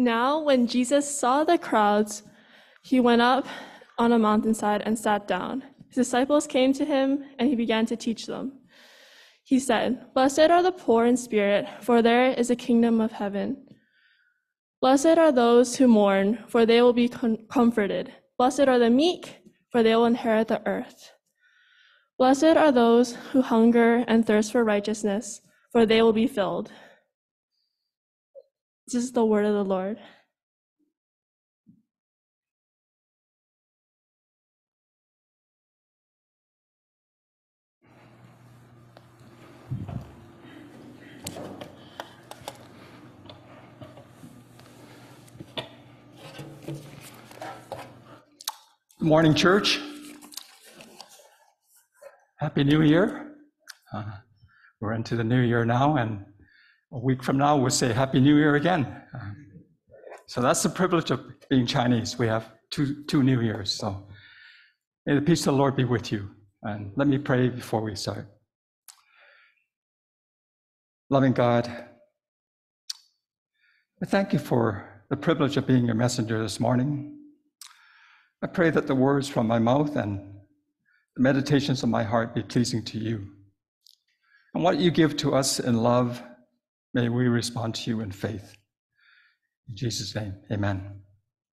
Now, when Jesus saw the crowds, he went up on a mountainside and sat down. His disciples came to him, and he began to teach them. He said, "Blessed are the poor in spirit, for there is a kingdom of heaven. Blessed are those who mourn, for they will be comforted. Blessed are the meek, for they will inherit the earth. Blessed are those who hunger and thirst for righteousness, for they will be filled." This is the word of the Lord. Good morning, church. Happy New Year. We're into the new year now, and a week from now we'll say Happy New Year again. So that's the privilege of being Chinese. We have two New Years. So may the peace of the Lord be with you. And let me pray before we start. Loving God, I thank you for the privilege of being your messenger this morning. I pray that the words from my mouth and the meditations of my heart be pleasing to you. And what you give to us in love, may we respond to you in faith. In Jesus' name, amen.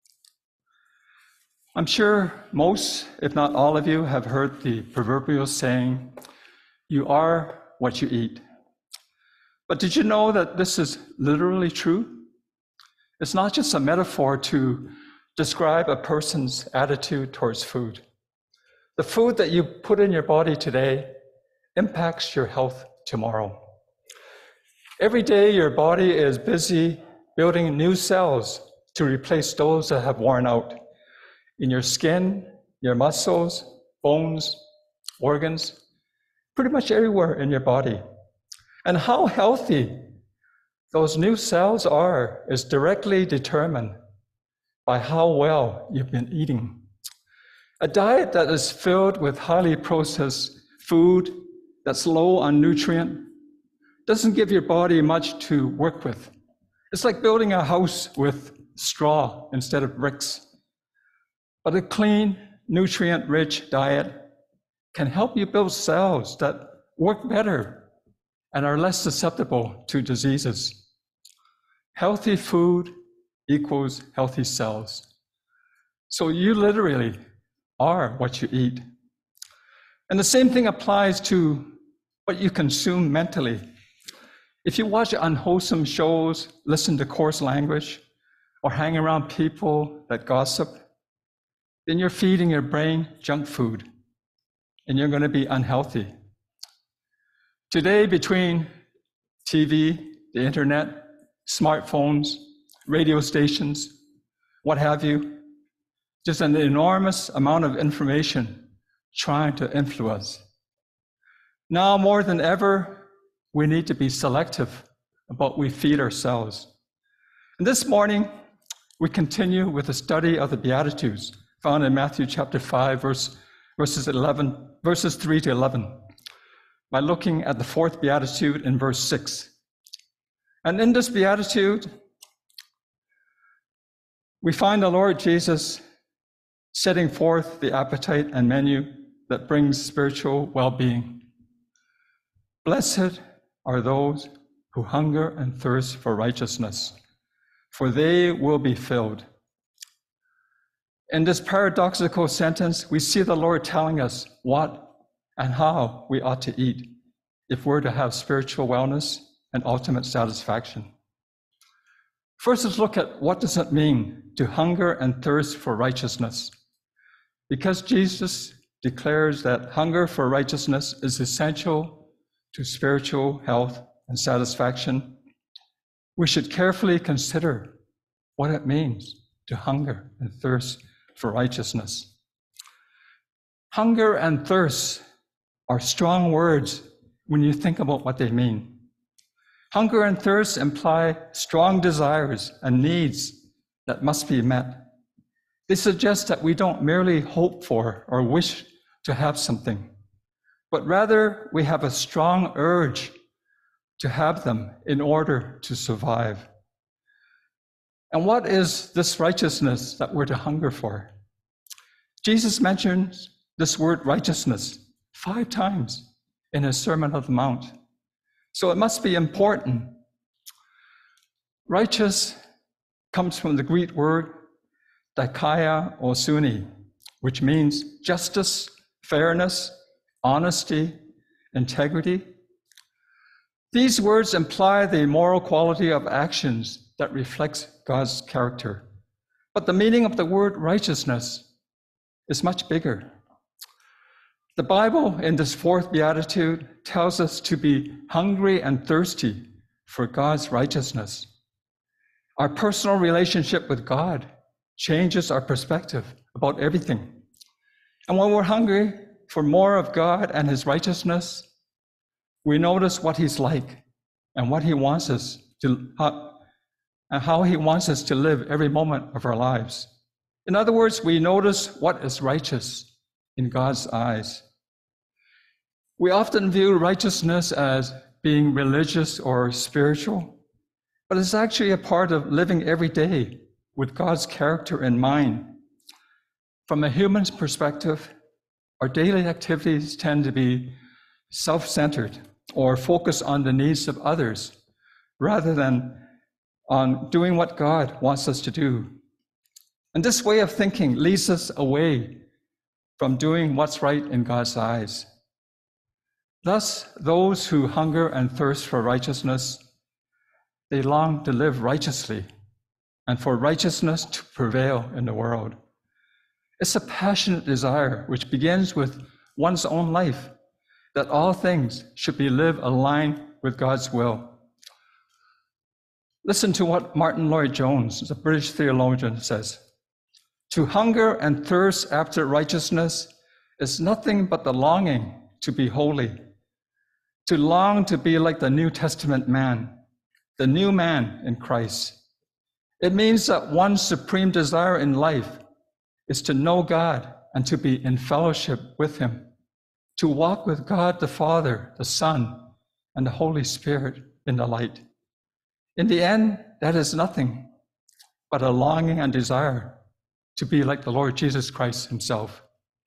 I'm sure most, if not all of you, have heard the proverbial saying, "You are what you eat." But did you know that this is literally true? It's not just a metaphor to describe a person's attitude towards food. The food that you put in your body today impacts your health tomorrow. Every day, your body is busy building new cells to replace those that have worn out in your skin, your muscles, bones, organs, pretty much everywhere in your body. And how healthy those new cells are is directly determined by how well you've been eating. A diet that is filled with highly processed food that's low on nutrient doesn't give your body much to work with. It's like building a house with straw instead of bricks. But a clean, nutrient-rich diet can help you build cells that work better and are less susceptible to diseases. Healthy food equals healthy cells. So you literally are what you eat. And the same thing applies to what you consume mentally. If you watch unwholesome shows, listen to coarse language, or hang around people that gossip, then you're feeding your brain junk food, and you're going to be unhealthy. Today, between TV, the internet, smartphones, radio stations, what have you, just an enormous amount of information trying to influence. Now more than ever, we need to be selective about what we feed ourselves. And this morning, we continue with the study of the Beatitudes found in Matthew chapter 5, verses 3 to 11, by looking at the fourth Beatitude in verse 6. And in this Beatitude, we find the Lord Jesus setting forth the appetite and menu that brings spiritual well-being. Blessed are those who hunger and thirst for righteousness, for they will be filled. In this paradoxical sentence, we see the Lord telling us what and how we ought to eat if we're to have spiritual wellness and ultimate satisfaction. First, let's look at what does it mean to hunger and thirst for righteousness. Because Jesus declares that hunger for righteousness is essential to spiritual health and satisfaction, we should carefully consider what it means to hunger and thirst for righteousness. Hunger and thirst are strong words when you think about what they mean. Hunger and thirst imply strong desires and needs that must be met. They suggest that we don't merely hope for or wish to have something, but rather we have a strong urge to have them in order to survive. And what is this righteousness that we're to hunger for? Jesus mentions this word righteousness 5 times in his Sermon on the Mount. So it must be important. Righteous comes from the Greek word dikaia osuni, which means justice, fairness, honesty, integrity. These words imply the moral quality of actions that reflects God's character. But the meaning of the word righteousness is much bigger. The Bible in this 4th beatitude tells us to be hungry and thirsty for God's righteousness. Our personal relationship with God changes our perspective about everything. And when we're hungry for more of God and his righteousness, we notice what he's like and what he wants us to, and how he wants us to live every moment of our lives. In other words, we notice what is righteous in God's eyes. We often view righteousness as being religious or spiritual, but it's actually a part of living every day with God's character in mind. From a human's perspective, our daily activities tend to be self-centered or focus on the needs of others rather than on doing what God wants us to do. And this way of thinking leads us away from doing what's right in God's eyes. Thus, those who hunger and thirst for righteousness, they long to live righteously and for righteousness to prevail in the world. It's a passionate desire which begins with one's own life, that all things should be lived aligned with God's will. Listen to what Martin Lloyd-Jones, a British theologian, says. To hunger and thirst after righteousness is nothing but the longing to be holy, to long to be like the New Testament man, the new man in Christ. It means that one's supreme desire in life is to know God and to be in fellowship with him, to walk with God the Father, the Son, and the Holy Spirit in the light. In the end, that is nothing but a longing and desire to be like the Lord Jesus Christ himself.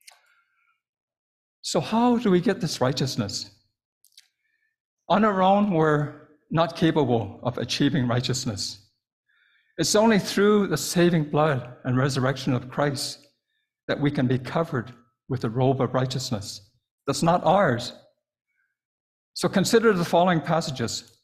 So how do we get this righteousness? On our own, we're not capable of achieving righteousness. It's only through the saving blood and resurrection of Christ that we can be covered with the robe of righteousness that's not ours. So consider the following passages.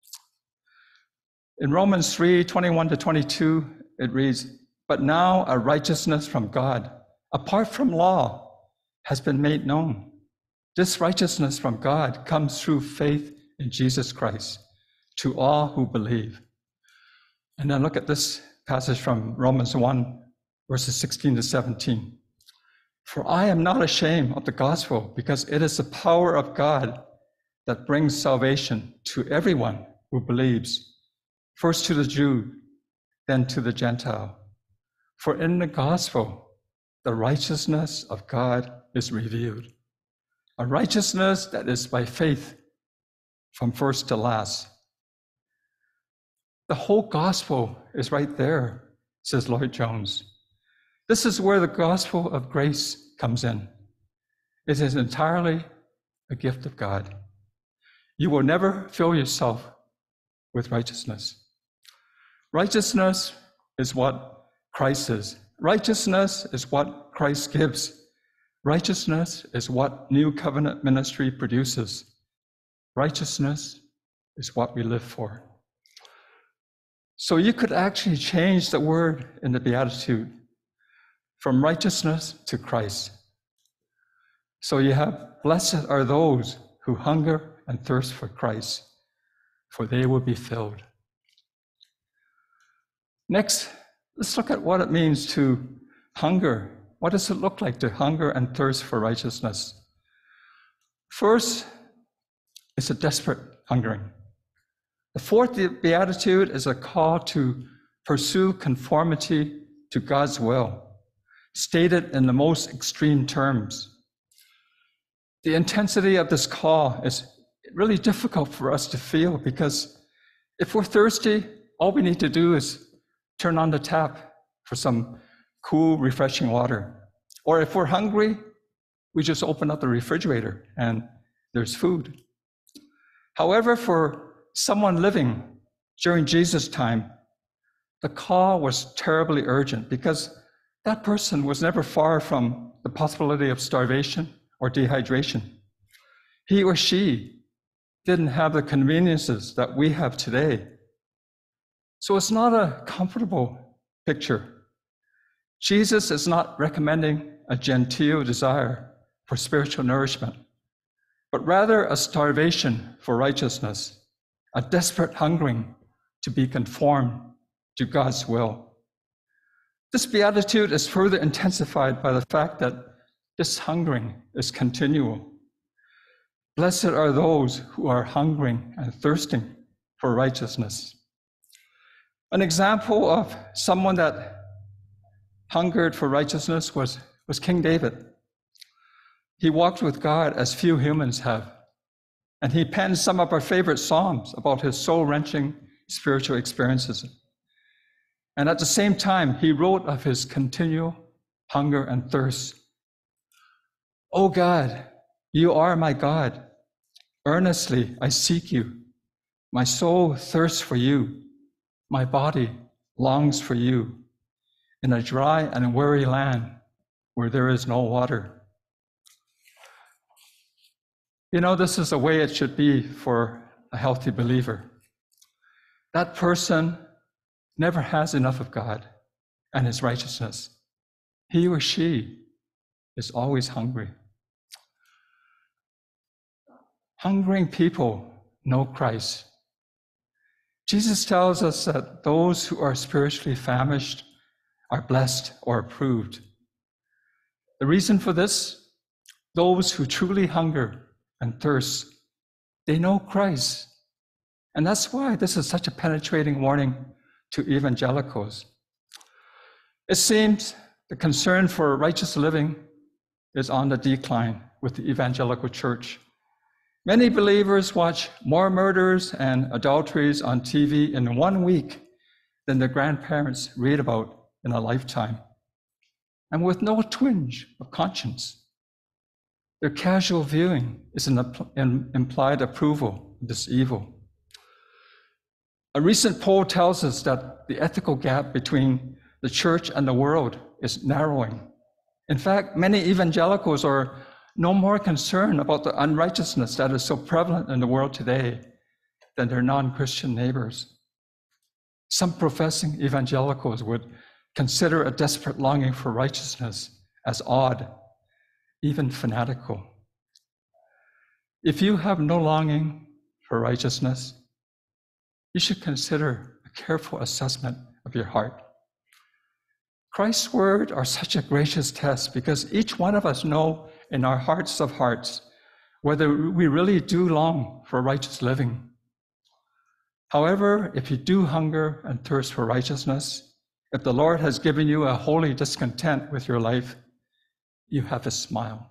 In Romans 3:21-22, it reads, "But now a righteousness from God, apart from law, has been made known. This righteousness from God comes through faith in Jesus Christ to all who believe." And then look at this passage from Romans 1, verses 16-17. "For I am not ashamed of the gospel, because it is the power of God that brings salvation to everyone who believes, first to the Jew, then to the Gentile. For in the gospel, the righteousness of God is revealed, a righteousness that is by faith from first to last." The whole gospel is right there, says Lloyd-Jones. This is where the gospel of grace comes in. It is entirely a gift of God. You will never fill yourself with righteousness. Righteousness is what Christ is. Righteousness is what Christ gives. Righteousness is what new covenant ministry produces. Righteousness is what we live for. So you could actually change the word in the Beatitude from righteousness to Christ. So you have, "Blessed are those who hunger and thirst for Christ, for they will be filled." Next, let's look at what it means to hunger. What does it look like to hunger and thirst for righteousness? First, it's a desperate hungering. The 4th beatitude is a call to pursue conformity to God's will, stated in the most extreme terms. The intensity of this call is really difficult for us to feel, because if we're thirsty, all we need to do is turn on the tap for some cool, refreshing water. Or if we're hungry, we just open up the refrigerator and there's food. However, for someone living during Jesus' time, the call was terribly urgent because that person was never far from the possibility of starvation or dehydration. He or she didn't have the conveniences that we have today. So it's not a comfortable picture. Jesus is not recommending a genteel desire for spiritual nourishment, but rather a starvation for righteousness, a desperate hungering to be conformed to God's will. This beatitude is further intensified by the fact that this hungering is continual. Blessed are those who are hungering and thirsting for righteousness. An example of someone that hungered for righteousness was King David. He walked with God as few humans have, and he penned some of our favorite psalms about his soul-wrenching spiritual experiences. And at the same time, he wrote of his continual hunger and thirst. "O God, you are my God. Earnestly I seek you. My soul thirsts for you. My body longs for you in a dry and weary land where there is no water." You know, this is the way it should be for a healthy believer. That person never has enough of God and his righteousness. He or she is always hungry. Hungering people know Christ. Jesus tells us that those who are spiritually famished are blessed or approved. The reason for this, those who truly hunger and thirst, they know Christ. And that's why this is such a penetrating warning to evangelicals. It seems the concern for righteous living is on the decline with the evangelical church. Many believers watch more murders and adulteries on TV in 1 week than their grandparents read about in a lifetime, and with no twinge of conscience. Their casual viewing is an implied approval of this evil. A recent poll tells us that the ethical gap between the church and the world is narrowing. In fact, many evangelicals are no more concerned about the unrighteousness that is so prevalent in the world today than their non-Christian neighbors. Some professing evangelicals would consider a desperate longing for righteousness as odd, even fanatical. If you have no longing for righteousness, you should consider a careful assessment of your heart. Christ's word are such a gracious test because each one of us know in our hearts of hearts whether we really do long for righteous living. However, if you do hunger and thirst for righteousness, if the Lord has given you a holy discontent with your life, you have His smile.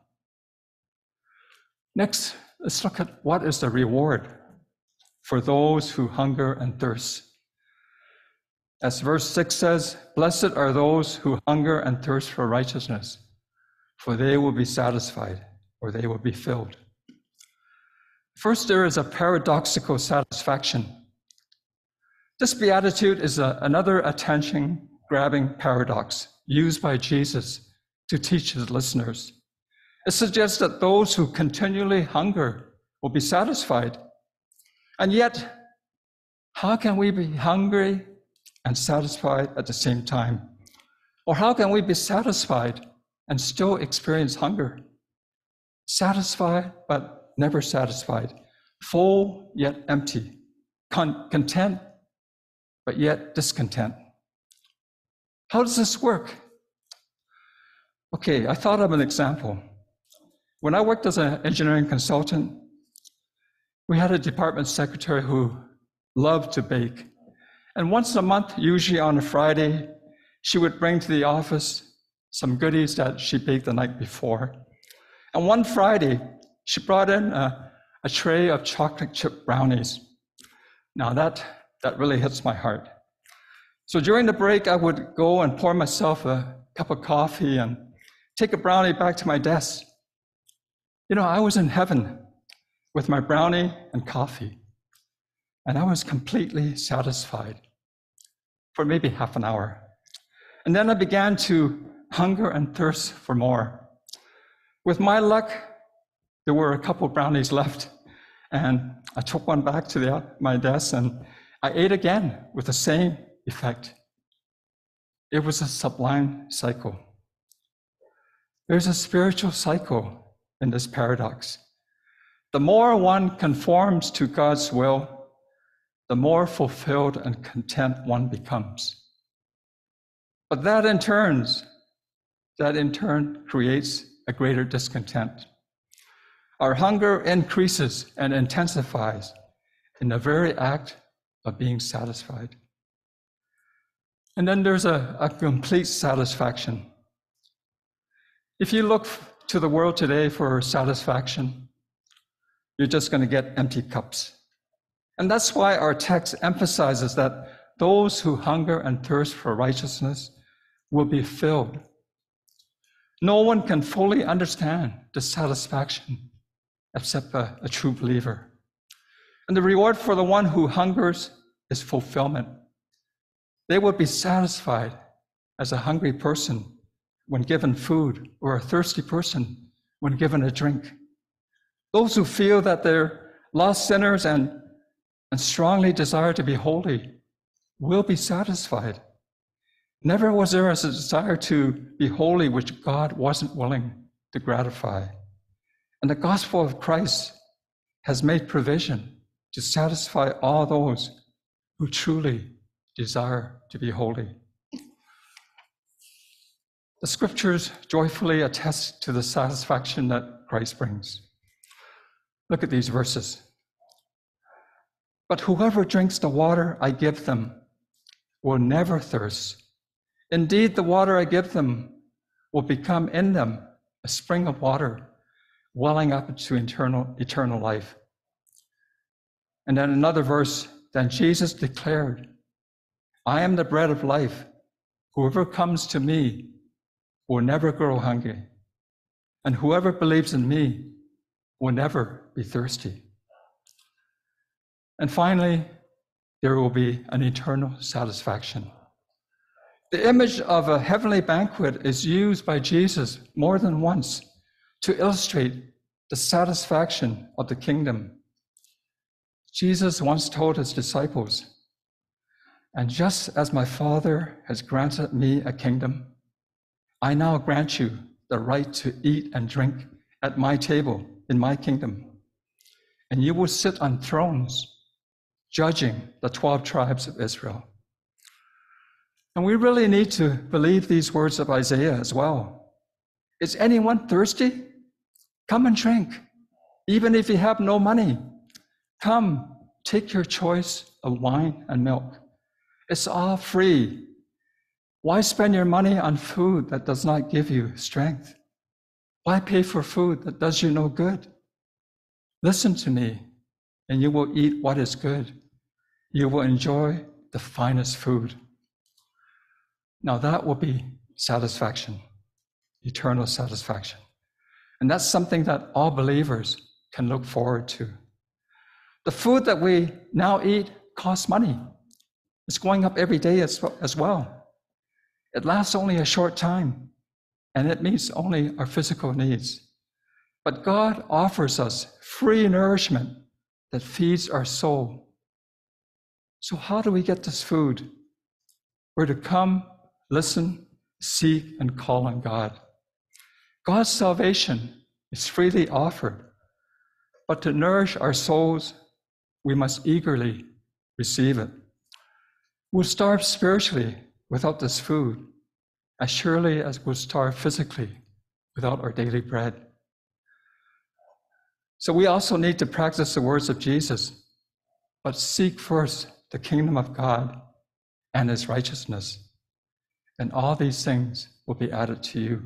Next, let's look at what is the reward for those who hunger and thirst. As verse 6 says, "Blessed are those who hunger and thirst for righteousness, for they will be satisfied," or they will be filled. First, there is a paradoxical satisfaction. This beatitude is another attention-grabbing paradox used by Jesus to teach his listeners. It suggests that those who continually hunger will be satisfied. And yet, how can we be hungry and satisfied at the same time? Or how can we be satisfied and still experience hunger? Satisfied, but never satisfied. Full, yet empty. Content, but yet discontent. How does this work? Okay, I thought of an example. When I worked as an engineering consultant, we had a department secretary who loved to bake. And once a month, usually on a Friday, she would bring to the office some goodies that she baked the night before. And one Friday, she brought in a tray of chocolate chip brownies. Now that really hits my heart. So during the break, I would go and pour myself a cup of coffee and take a brownie back to my desk. You know, I was in heaven with my brownie and coffee, and I was completely satisfied for maybe half an hour. And then I began to hunger and thirst for more. With my luck, there were a couple of brownies left, and I took one back to my desk, and I ate again with the same effect. It was a sublime cycle. There's a spiritual cycle in this paradox. The more one conforms to God's will, the more fulfilled and content one becomes. But that in turn creates a greater discontent. Our hunger increases and intensifies in the very act of being satisfied. And then there's a complete satisfaction. If you look to the world today for satisfaction, you're just going to get empty cups. And that's why our text emphasizes that those who hunger and thirst for righteousness will be filled. No one can fully understand the satisfaction except a true believer. And the reward for the one who hungers is fulfillment. They will be satisfied as a hungry person when given food, or a thirsty person when given a drink. Those who feel that they're lost sinners and strongly desire to be holy will be satisfied. Never was there a desire to be holy which God wasn't willing to gratify. And the gospel of Christ has made provision to satisfy all those who truly desire to be holy. The scriptures joyfully attest to the satisfaction that Christ brings. Look at these verses. But whoever drinks the water I give them will never thirst. Indeed, the water I give them will become in them a spring of water, welling up to eternal life. And then another verse, then Jesus declared, I am the bread of life. Whoever comes to me will never grow hungry, and whoever believes in me will never be thirsty. And finally, there will be an eternal satisfaction. The image of a heavenly banquet is used by Jesus more than once to illustrate the satisfaction of the kingdom. Jesus once told his disciples, and just as my Father has granted me a kingdom, I now grant you the right to eat and drink at my table in my kingdom. And you will sit on thrones, judging the 12 tribes of Israel. And we really need to believe these words of Isaiah as well. Is anyone thirsty? Come and drink. Even if you have no money, come, take your choice of wine and milk. It's all free. Why spend your money on food that does not give you strength? Why pay for food that does you no good? Listen to me, and you will eat what is good. You will enjoy the finest food. Now that will be satisfaction, eternal satisfaction. And that's something that all believers can look forward to. The food that we now eat costs money. It's going up every day as well. It lasts only a short time, and it meets only our physical needs. But God offers us free nourishment that feeds our soul. So how do we get this food? We're to come, listen, seek, and call on God. God's salvation is freely offered, but to nourish our souls, we must eagerly receive it. We'll starve spiritually without this food, as surely as we'll starve physically without our daily bread. So we also need to practice the words of Jesus, but seek first the kingdom of God and his righteousness, and all these things will be added to you.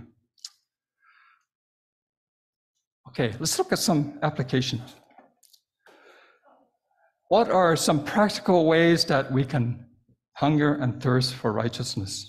Okay, let's look at some applications. What are some practical ways that we can hunger and thirst for righteousness.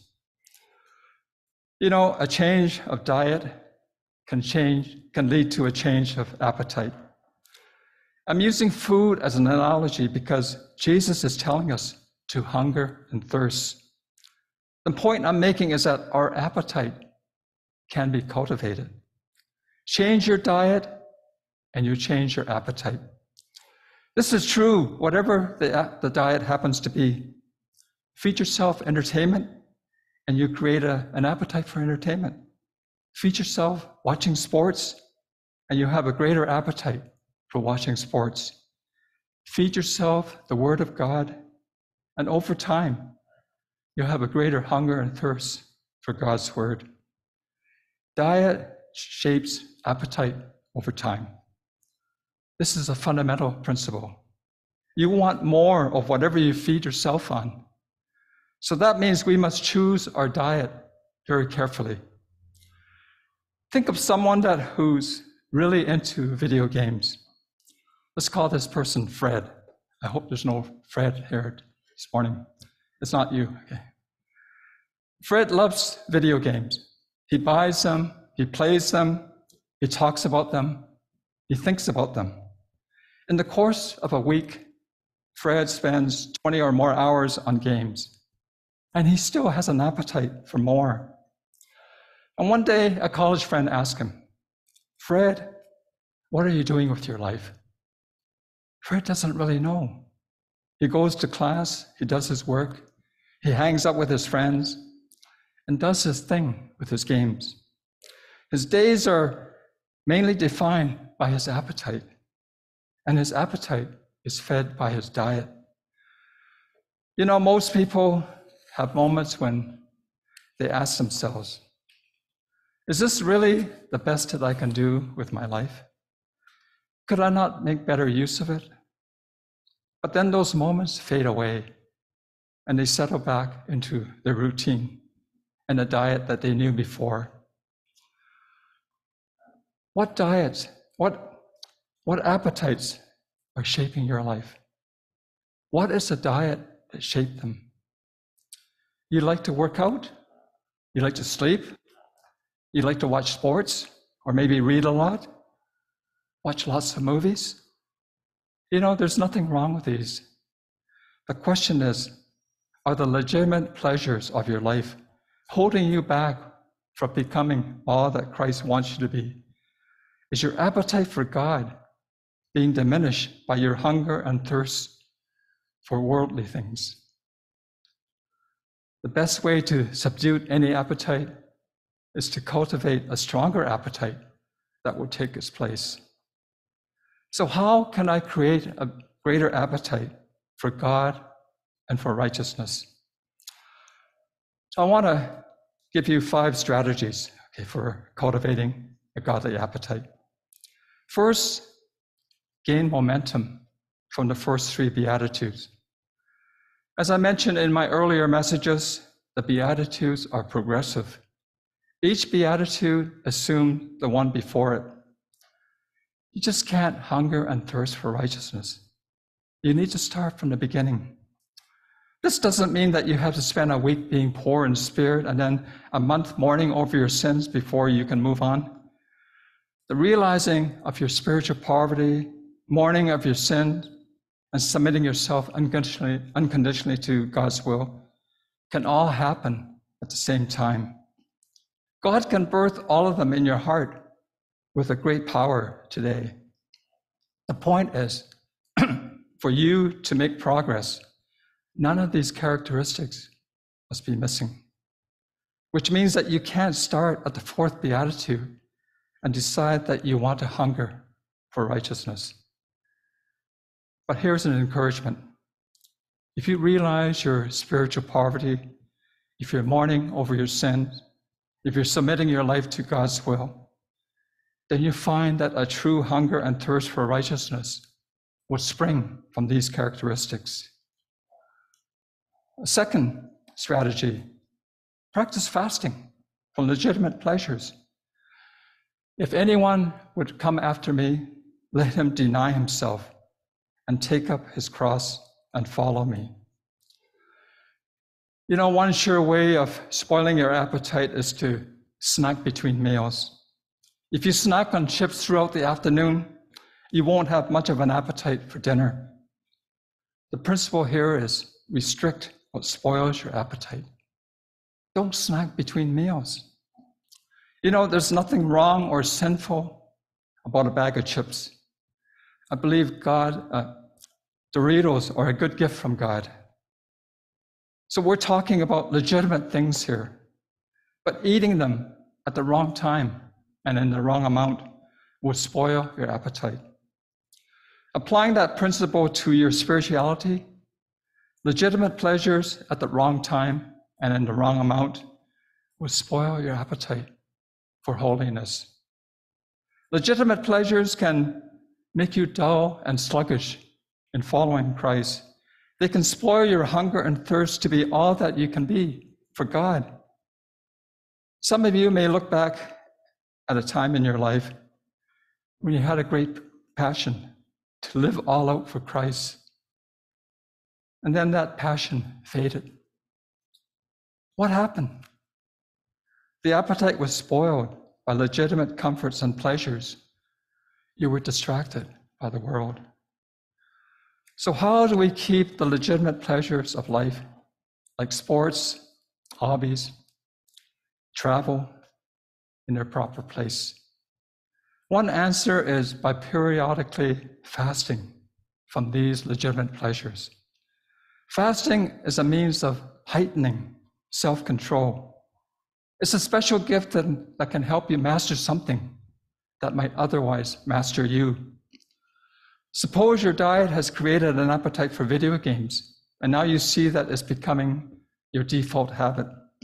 You know, a change of diet can lead to a change of appetite. I'm using food as an analogy because Jesus is telling us to hunger and thirst. The point I'm making is that our appetite can be cultivated. Change your diet and you change your appetite. This is true, whatever the diet happens to be. Feed yourself entertainment and you create an appetite for entertainment. Feed yourself watching sports and you have a greater appetite for watching sports. Feed yourself the Word of God, and over time, you'll have a greater hunger and thirst for God's Word. Diet shapes appetite over time. This is a fundamental principle. You want more of whatever you feed yourself on. So that means we must choose our diet very carefully. Think of someone who's really into video games. Let's call this person Fred. I hope there's no Fred here this morning. It's not you. Okay. Fred loves video games. He buys them, he plays them, he talks about them, he thinks about them. In the course of a week, Fred spends 20 or more hours on games, and he still has an appetite for more. And one day, a college friend asked him, "Fred, what are you doing with your life?" Fred doesn't really know. He goes to class, he does his work, he hangs out with his friends, and does his thing with his games. His days are mainly defined by his appetite, and his appetite is fed by his diet. You know, most people have moments when they ask themselves, is this really the best that I can do with my life? Could I not make better use of it? But then those moments fade away, and they settle back into their routine and the diet that they knew before. What diets, what appetites are shaping your life? What is the diet that shaped them? You like to work out? You like to sleep? You like to watch sports? Or maybe read a lot? Watch lots of movies? You know, there's nothing wrong with these. The question is, are the legitimate pleasures of your life holding you back from becoming all that Christ wants you to be? Is your appetite for God being diminished by your hunger and thirst for worldly things? The best way to subdue any appetite is to cultivate a stronger appetite that will take its place. So how can I create a greater appetite for God and for righteousness? So I want to give you 5 strategies for cultivating a godly appetite. First, gain momentum from the first 3 Beatitudes. As I mentioned in my earlier messages, the Beatitudes are progressive. Each Beatitude assumed the one before it. You just can't hunger and thirst for righteousness. You need to start from the beginning. This doesn't mean that you have to spend a week being poor in spirit and then a month mourning over your sins before you can move on. The realizing of your spiritual poverty, mourning of your sin, and submitting yourself unconditionally to God's will can all happen at the same time. God can birth all of them in your heart with a great power today. The point is, for you to make progress, none of these characteristics must be missing, which means that you can't start at the 4th Beatitude and decide that you want to hunger for righteousness. But here's an encouragement. If you realize your spiritual poverty, if you're mourning over your sins, if you're submitting your life to God's will, then you find that a true hunger and thirst for righteousness will spring from these characteristics. A second strategy, practice fasting from legitimate pleasures. If anyone would come after me, let him deny himself and take up his cross and follow me. You know, one sure way of spoiling your appetite is to snack between meals. If you snack on chips throughout the afternoon, you won't have much of an appetite for dinner. The principle here is restrict what spoils your appetite. Don't snack between meals. You know, there's nothing wrong or sinful about a bag of chips. I believe Doritos are a good gift from God. So we're talking about legitimate things here, but eating them at the wrong time and in the wrong amount will spoil your appetite. Applying that principle to your spirituality, legitimate pleasures at the wrong time and in the wrong amount will spoil your appetite for holiness. Legitimate pleasures can make you dull and sluggish in following Christ. They can spoil your hunger and thirst to be all that you can be for God. Some of you may look back at a time in your life when you had a great passion to live all out for Christ. And then that passion faded. What happened? The appetite was spoiled by legitimate comforts and pleasures. You were distracted by the world. So how do we keep the legitimate pleasures of life, like sports, hobbies, travel, in their proper place? One answer is by periodically fasting from these legitimate pleasures. Fasting is a means of heightening self-control. It's a special gift that can help you master something that might otherwise master you. Suppose your diet has created an appetite for video games, and now you see that it's becoming your default habit.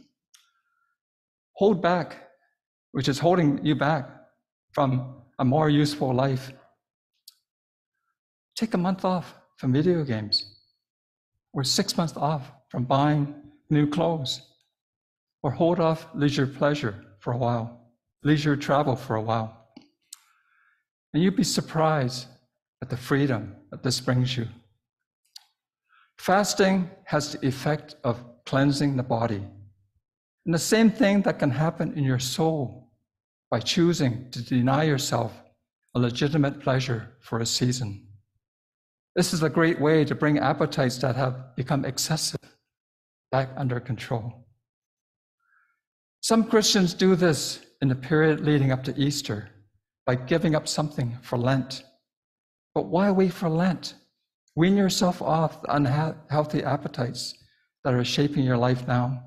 Hold back, which is holding you back from a more useful life. Take a month off from video games, or 6 months off from buying new clothes, or hold off leisure pleasure for a while, leisure travel for a while. And you'd be surprised at the freedom that this brings you. Fasting has the effect of cleansing the body. And the same thing that can happen in your soul by choosing to deny yourself a legitimate pleasure for a season. This is a great way to bring appetites that have become excessive back under control. Some Christians do this in the period leading up to Easter by giving up something for Lent. But why wait for Lent? Wean yourself off the unhealthy appetites that are shaping your life now.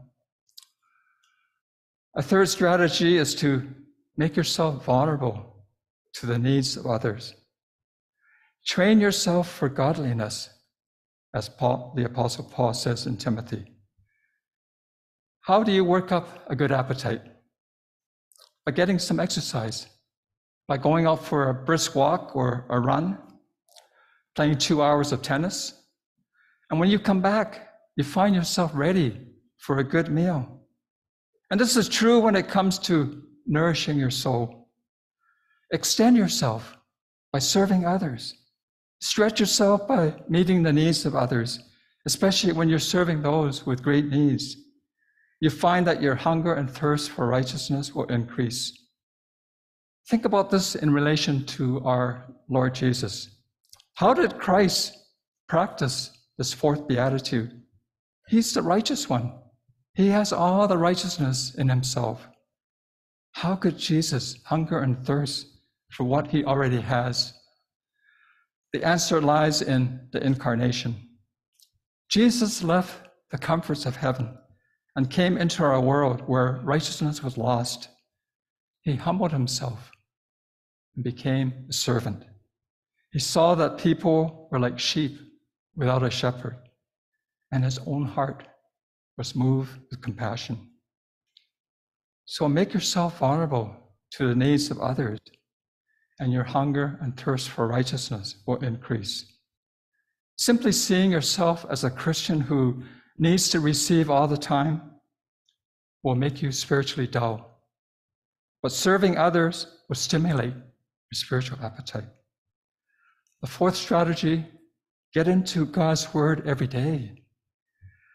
A third strategy is to make yourself vulnerable to the needs of others. Train yourself for godliness, as the Apostle Paul says in Timothy. How do you work up a good appetite? By getting some exercise, by going out for a brisk walk or a run, playing 2 hours of tennis. And when you come back, you find yourself ready for a good meal. And this is true when it comes to nourishing your soul. Extend yourself by serving others. Stretch yourself by meeting the needs of others, especially when you're serving those with great needs. You find that your hunger and thirst for righteousness will increase. Think about this in relation to our Lord Jesus. How did Christ practice this fourth beatitude? He's the righteous one. He has all the righteousness in himself. How could Jesus hunger and thirst for what he already has? The answer lies in the incarnation. Jesus left the comforts of heaven and came into our world where righteousness was lost. He humbled himself and became a servant. He saw that people were like sheep without a shepherd, and his own heart was moved with compassion. So make yourself vulnerable to the needs of others, and your hunger and thirst for righteousness will increase. Simply seeing yourself as a Christian who needs to receive all the time will make you spiritually dull. But serving others will stimulate your spiritual appetite. The fourth strategy, get into God's word every day.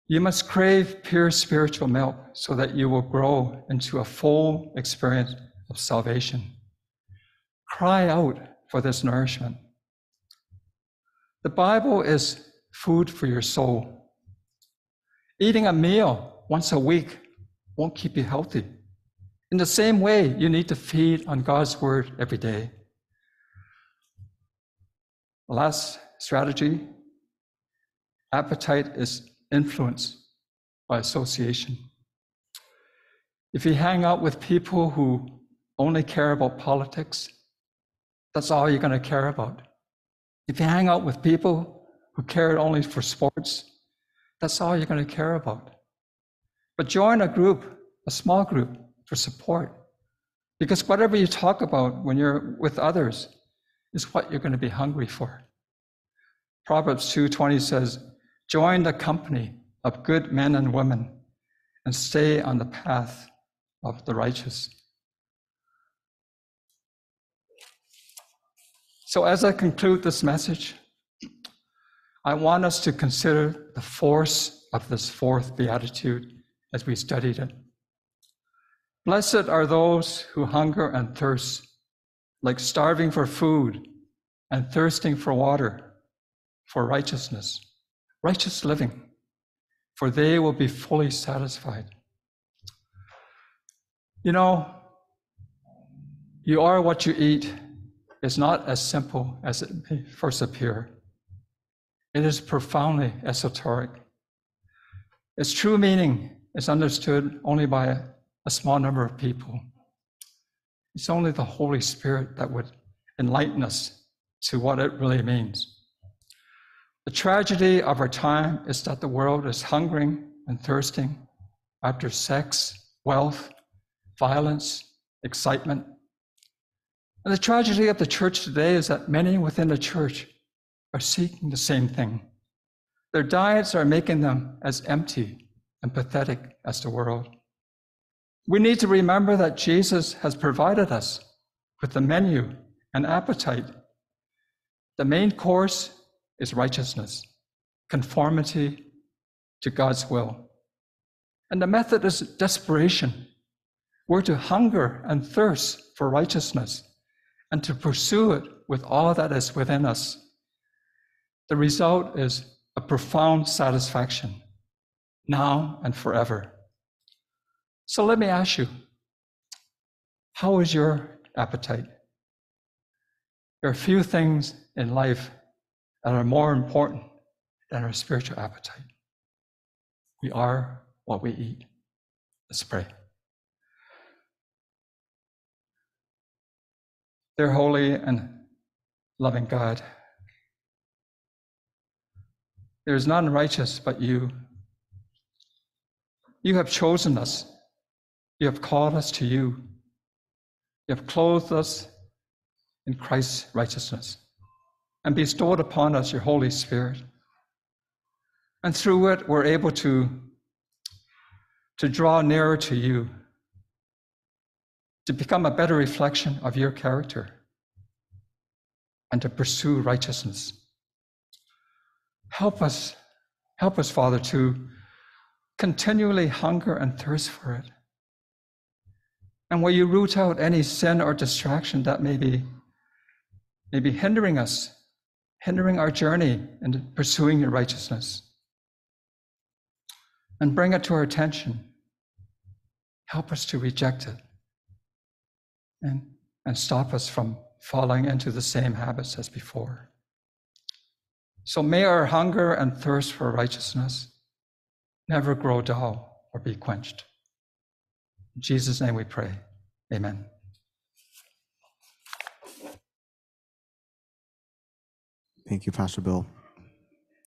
You must crave pure spiritual milk so that you will grow into a full experience of salvation. Cry out for this nourishment. The Bible is food for your soul. Eating a meal once a week won't keep you healthy. In the same way, you need to feed on God's word every day. The last strategy, appetite is influenced by association. If you hang out with people who only care about politics, that's all you're going to care about. If you hang out with people who care only for sports, that's all you're going to care about. But join a group, a small group, for support. Because whatever you talk about when you're with others is what you're going to be hungry for. Proverbs 2:20 says, join the company of good men and women and stay on the path of the righteous. So as I conclude this message, I want us to consider the force of this fourth beatitude as we studied it. Blessed are those who hunger and thirst, like starving for food and thirsting for water, for righteousness, righteous living, for they will be fully satisfied. You know, you are what you eat is not as simple as it may first appear. It is profoundly esoteric. Its true meaning is understood only by a small number of people. It's only the Holy Spirit that would enlighten us to what it really means. The tragedy of our time is that the world is hungering and thirsting after sex, wealth, violence, excitement. And the tragedy of the church today is that many within the church are seeking the same thing. Their diets are making them as empty and pathetic as the world. We need to remember that Jesus has provided us with the menu and appetite. The main course is righteousness, conformity to God's will. And the method is desperation. We're to hunger and thirst for righteousness and to pursue it with all that is within us. The result is a profound satisfaction, now and forever. So let me ask you, how is your appetite? There are few things in life that are more important than our spiritual appetite. We are what we eat. Let's pray. Dear holy and loving God, there is none righteous but you. You have chosen us. You have called us to you. You have clothed us in Christ's righteousness and bestowed upon us your Holy Spirit. And through it, we're able to draw nearer to you, to become a better reflection of your character, and to pursue righteousness. Help us, Father, to continually hunger and thirst for it. And will you root out any sin or distraction that may be hindering us, hindering our journey in pursuing your righteousness? And bring it to our attention. Help us to reject it and stop us from falling into the same habits as before. So may our hunger and thirst for righteousness never grow dull or be quenched. In Jesus' name we pray. Amen. Thank you, Pastor Bill.